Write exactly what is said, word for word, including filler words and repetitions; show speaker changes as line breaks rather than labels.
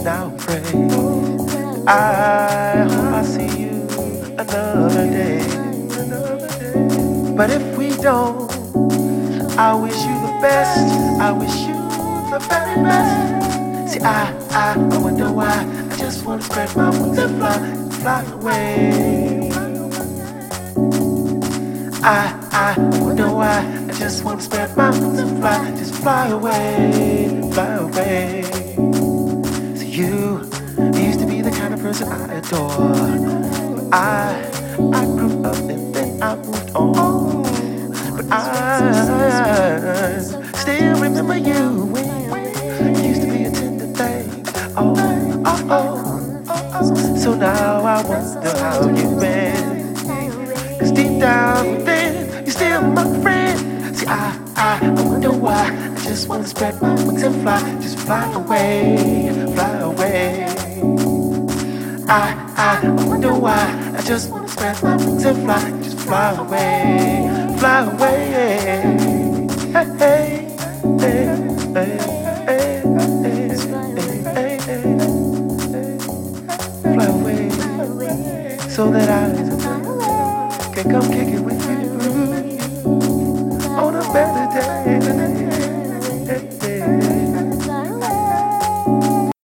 now pray. I hope I see you another day. But if we don't, I wish you the best. I wish you the very best. See, I, I, I wonder why. I just wanna spread my wings and fly, fly away. I, I wonder why. I just wanna spread my wings and fly, just fly away, fly away. So you, you used to be the kind of person I adore. I, I grew up and then I moved on. But I still remember you. You used to be a tender thing. Oh, oh, oh, oh. So now I wonder how you've been. Cause deep down within, you're still my friend. See, I, I, I wonder why. I just wanna spread my wings and fly. Just fly away, fly away. I, I, I wonder why. I just wanna spread my wings and fly. Just fly away, fly away. Hey, hey, hey, hey, hey, hey, hey, hey, hey. Fly away, so that I can come kick it with